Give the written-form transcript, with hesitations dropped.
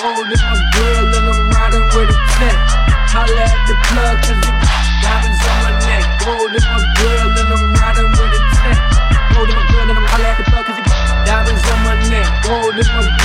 Gold in my grill and I'm riding with a 10. Holla at the plug cause it diamonds on my neck. Gold in my grill and I'm riding with a 10. Gold in my grill and I'm holla at the plug cause it diamonds on my neck. Gold in my